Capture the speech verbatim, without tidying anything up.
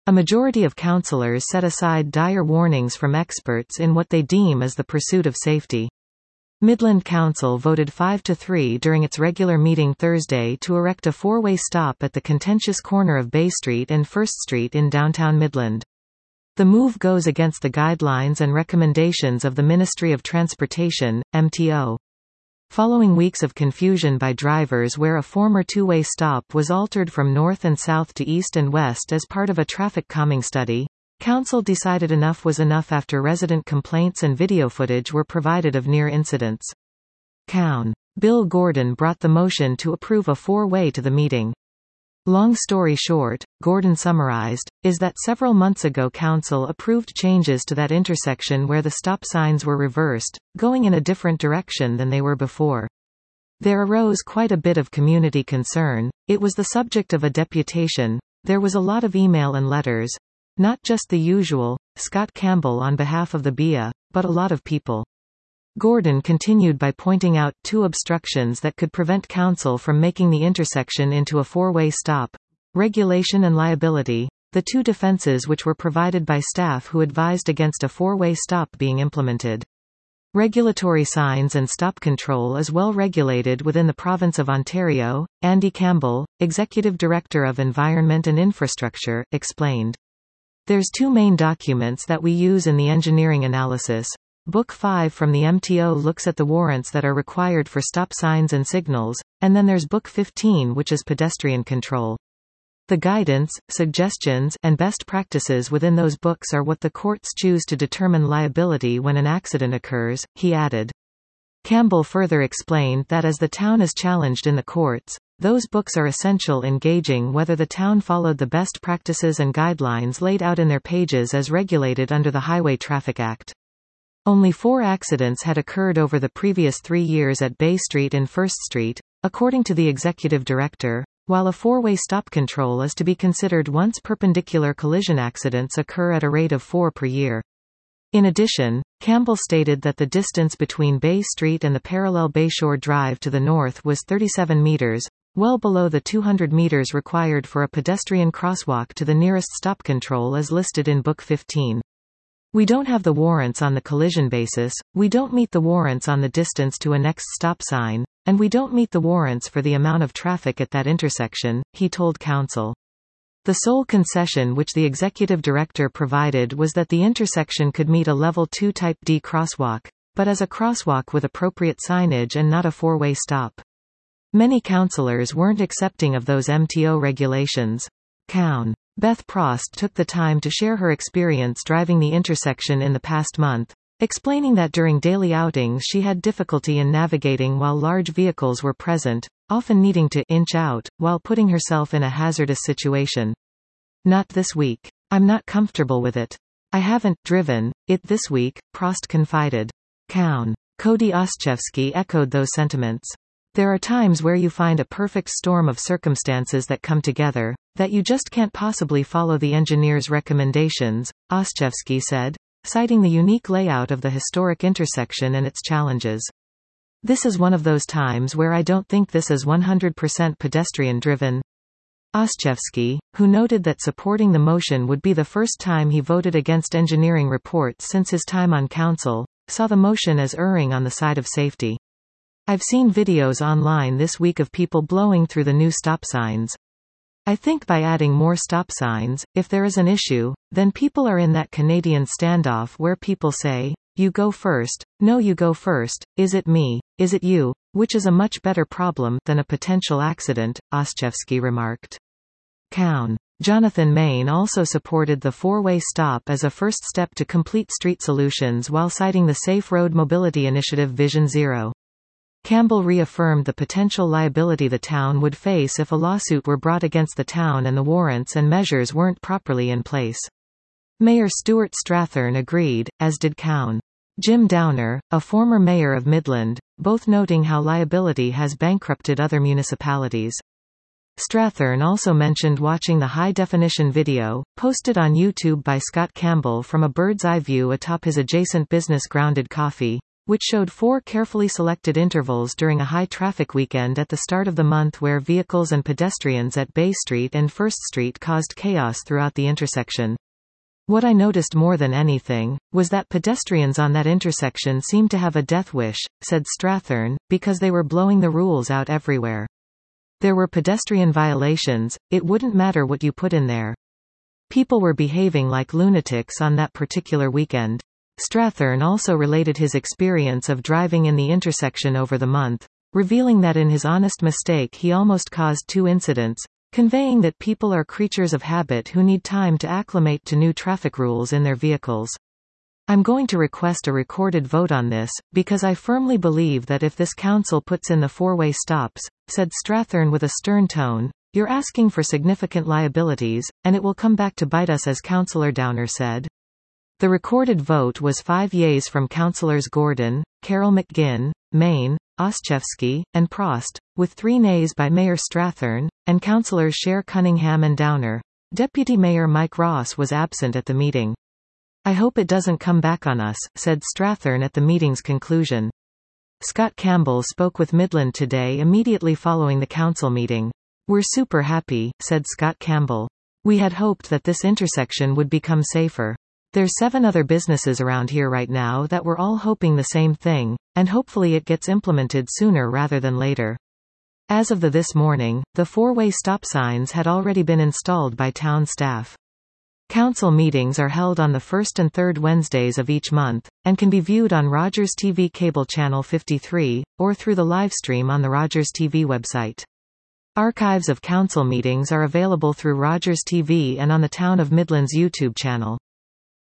A majority of councillors set aside dire warnings from experts in what they deem as the pursuit of safety. Midland Council voted five to three during its regular meeting Thursday to erect a four-way stop at the contentious corner of Bay Street and First Street in downtown Midland. The move goes against the guidelines and recommendations of the Ministry of Transportation, M T O. Following weeks of confusion by drivers where a former two-way stop was altered from north and south to east and west as part of a traffic calming study, Council decided enough was enough after resident complaints and video footage were provided of near incidents. Coun. Bill Gordon brought the motion to approve a four-way to the meeting. Long story short, Gordon summarized, is that several months ago Council approved changes to that intersection where the stop signs were reversed, going in a different direction than they were before. There arose quite a bit of community concern, it was the subject of a deputation, there was a lot of email and letters. Not just the usual, Scott Campbell on behalf of the B I A, but a lot of people. Gordon continued by pointing out two obstructions that could prevent Council from making the intersection into a four-way stop: regulation and liability, the two defenses which were provided by staff who advised against a four-way stop being implemented. Regulatory signs and stop control is well regulated within the province of Ontario, Andy Campbell, Executive Director of Environment and Infrastructure, explained. There's two main documents that we use in the engineering analysis. Book five from the M T O looks at the warrants that are required for stop signs and signals, and then there's Book fifteen which is pedestrian control. The guidance, suggestions, and best practices within those books are what the courts choose to determine liability when an accident occurs, he added. Campbell further explained that as the town is challenged in the courts, those books are essential in gauging whether the town followed the best practices and guidelines laid out in their pages as regulated under the Highway Traffic Act. Only four accidents had occurred over the previous three years at Bay Street and First Street, according to the executive director, while a four-way stop control is to be considered once perpendicular collision accidents occur at a rate of four per year. In addition, Campbell stated that the distance between Bay Street and the parallel Bayshore Drive to the north was thirty-seven meters, well below the two hundred meters required for a pedestrian crosswalk to the nearest stop control as listed in Book fifteen. We don't have the warrants on the collision basis, we don't meet the warrants on the distance to a next stop sign, and we don't meet the warrants for the amount of traffic at that intersection, he told Council. The sole concession which the executive director provided was that the intersection could meet a Level two Type D crosswalk, but as a crosswalk with appropriate signage and not a four-way stop. Many councillors weren't accepting of those M T O regulations. Coun. Beth Prost took the time to share her experience driving the intersection in the past month, explaining that during daily outings she had difficulty in navigating while large vehicles were present, often needing to inch out, while putting herself in a hazardous situation. Not this week. I'm not comfortable with it. I haven't driven it this week, Prost confided. Coun. Cody Oschewski echoed those sentiments. There are times where you find a perfect storm of circumstances that come together, that you just can't possibly follow the engineer's recommendations, Oschewski said, citing the unique layout of the historic intersection and its challenges. This is one of those times where I don't think this is one hundred percent pedestrian-driven. Oschewski, who noted that supporting the motion would be the first time he voted against engineering reports since his time on council, saw the motion as erring on the side of safety. I've seen videos online this week of people blowing through the new stop signs. I think by adding more stop signs, if there is an issue, then people are in that Canadian standoff where people say, you go first, no you go first, is it me, is it you, which is a much better problem than a potential accident, Oschewski remarked. Coun. Jonathan Main also supported the four-way stop as a first step to complete street solutions while citing the Safe Road Mobility Initiative Vision Zero. Campbell reaffirmed the potential liability the town would face if a lawsuit were brought against the town and the warrants and measures weren't properly in place. Mayor Stuart Strathern agreed, as did Coun. Jim Downer, a former mayor of Midland, both noting how liability has bankrupted other municipalities. Strathern also mentioned watching the high-definition video, posted on YouTube by Scott Campbell from a bird's-eye view atop his adjacent business Grounded Coffee, which showed four carefully selected intervals during a high-traffic weekend at the start of the month where vehicles and pedestrians at Bay Street and First Street caused chaos throughout the intersection. What I noticed more than anything, was that pedestrians on that intersection seemed to have a death wish, said Strathern, because they were blowing the rules out everywhere. There were pedestrian violations, it wouldn't matter what you put in there. People were behaving like lunatics on that particular weekend. Strathern also related his experience of driving in the intersection over the month, revealing that in his honest mistake he almost caused two incidents, conveying that people are creatures of habit who need time to acclimate to new traffic rules in their vehicles. I'm going to request a recorded vote on this, because I firmly believe that if this council puts in the four-way stops, said Strathern with a stern tone, you're asking for significant liabilities, and it will come back to bite us, as Councillor Downer said. The recorded vote was five yeas from Councillors Gordon, Carol McGinn, Main, Oschewski, and Prost, with three nays by Mayor Strathern, and Councillors Cher Cunningham and Downer. Deputy Mayor Mike Ross was absent at the meeting. I hope it doesn't come back on us, said Strathern at the meeting's conclusion. Scott Campbell spoke with Midland Today immediately following the council meeting. We're super happy, said Scott Campbell. We had hoped that this intersection would become safer. There's seven other businesses around here right now that we're all hoping the same thing, and hopefully it gets implemented sooner rather than later. As of the this morning, the four-way stop signs had already been installed by town staff. Council meetings are held on the first and third Wednesdays of each month, and can be viewed on Rogers T V Cable Channel fifty-three, or through the livestream on the Rogers T V website. Archives of council meetings are available through Rogers T V and on the Town of Midland's YouTube channel.